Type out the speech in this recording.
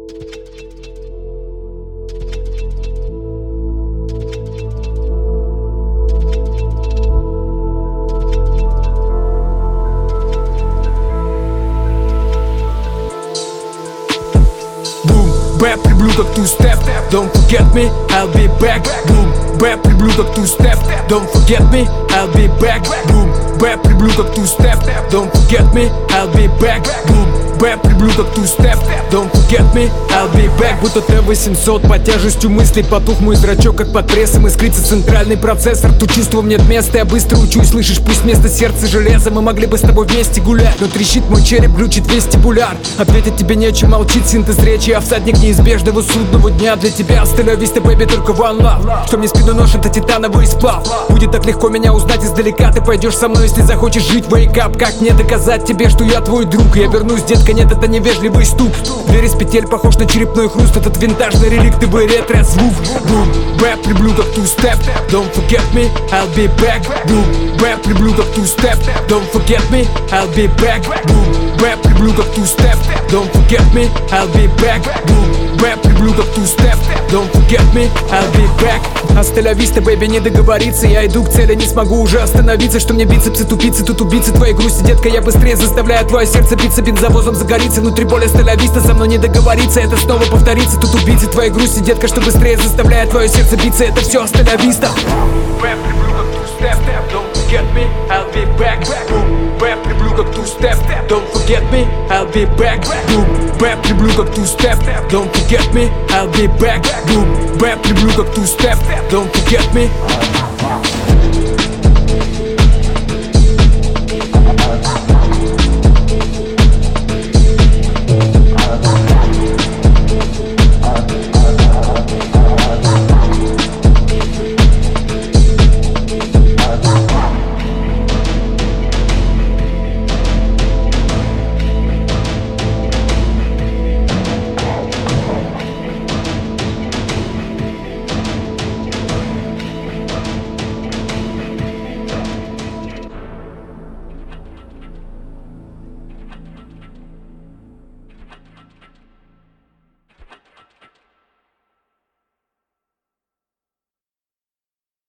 Бэп, люблю как two-step, don't forget me, I'll be back. Boom, бэп, люблю как two-step, don't forget me, I'll be back. Boom, бэп, люблю как two-step, don't forget me, I'll be back. Boom, бэп, люблю как two-step, don't forget me, I'll be back. Будто Т-800, под тяжестью мыслей потух мой зрачок, как под прессом искрится центральный процессор. Тут чувством нет места, я быстро учусь, слышишь, пусть вместо сердца железа. Мы могли бы с тобой вместе гулять, но трещит мой череп, глючит вестибуляр. Ответить тебе нечем, молчит синтез речи. Я всадник неизбежного судного дня. Для тебя остановись-то, бэби, только one love. Что мне спину ношит, это титановый сплав. Будет так легко меня узнать издалека. Ты пойдешь со мной, если захочешь жить. Wake up, как мне доказать тебе, что я твой друг? Я вернусь, детка, нет, это невежливый стук. Дверь из петель похож на черепной хруст. Этот винтажный реликтовый ретро-звук. Boom, бэп, люблю как two-step, don't forget me, I'll be back. Boom, бэп, люблю как two-step, don't forget me, I'll be back. Boom, бэп, люблю как two-step, don't forget me, I'll be back. Boom, бэп, люблю как two-step, don't forget me, I'll be back. Астелявиста, бэби, не договориться. Я иду к цели, не смогу уже остановиться. Что мне бицепсы, тупицы, тут убийцы твоей грусти, детка. Я быстрее заставляю твое сердце биться, бензовозом загорится. Внутри боль астелявиста, со мной не договориться. Это снова повторится, тут убийцы твоей грусти, детка. Что быстрее заставляет твое сердце биться. Это все астелявиста. Бэп, люблю как two-step, don't forget me, I'll be back. Boom, бэп, люблю как two-step, don't forget me, I'll be back. Boom, бэп, люблю как two-step, don't forget me, I'll be back. Boom, бэп, люблю как two-step, don't forget me.